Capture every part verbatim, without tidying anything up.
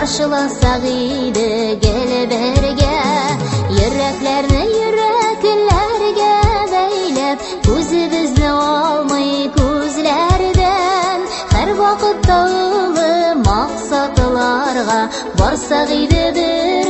каршыласак иде келе берге. Йөрәкләрне йөрәкләргә бәйләп, күзебезне алмый күзләрдән. Һәр вакытта улы максатларга барсак иде бер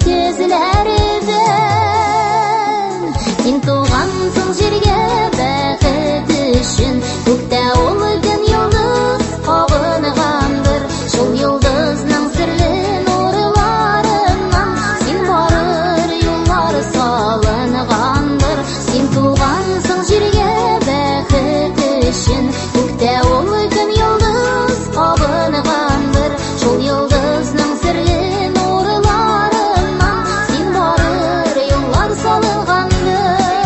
күзләрдән. Син тугансың җиргә бәхет өчен, күктә улы көн йолдыз кабынгандыр. Шул йолдызның серле нурларыннан син барыр юллар салынгандыр. Син тугансың җиргә бәхет өчен, күктә улы көн йолдыз кабынгандыр. Шул йолдызның серле нурларыннан син барыр юллар салынгандыр.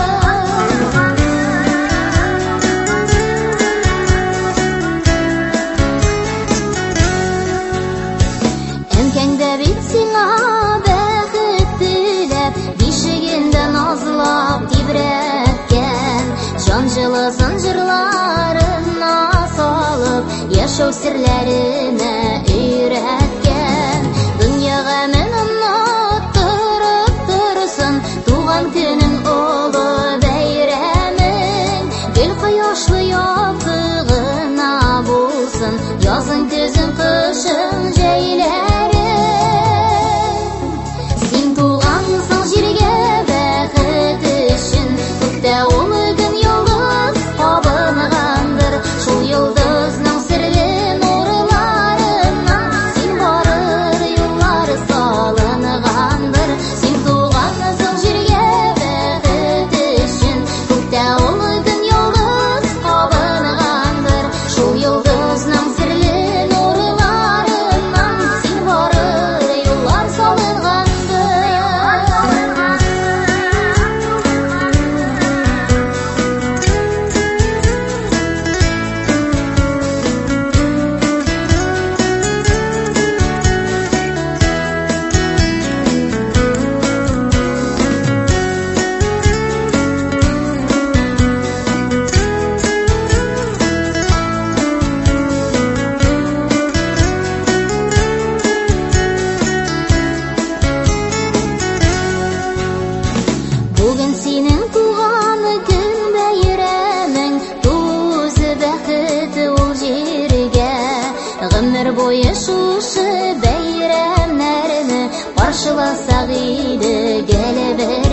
Әнкәңдә бит сиңа бәхет теләп, бишегендә назлап тибрәткән. Җан җылысын җырларына салып, яшәү серләренә өйрәткән. Дөнья гамен оныттырып торсын, туган көнең олы бәйрәмең. Гөл кояшлы язгына булсын, язың көзең кышың җәйләрең. Син тугансың җиргә бәхет өчен, күктә улы көн йолдыз кабынгандыр. Шул йолдызның серле нурларыннан син барыр юллар салынгандыр. Син тугансың җиргә бәхет өчен, күктә улы көн йолдыз кабынгандыр. Шул йолдызның серле нурларыннан син барыр юллар салынгандыр. Бүген синең туган көн бәйрәмең, туз бәхет ул җиргә. Гомер буе шушы бәйрәмнәрне каршыласак иде галәбә.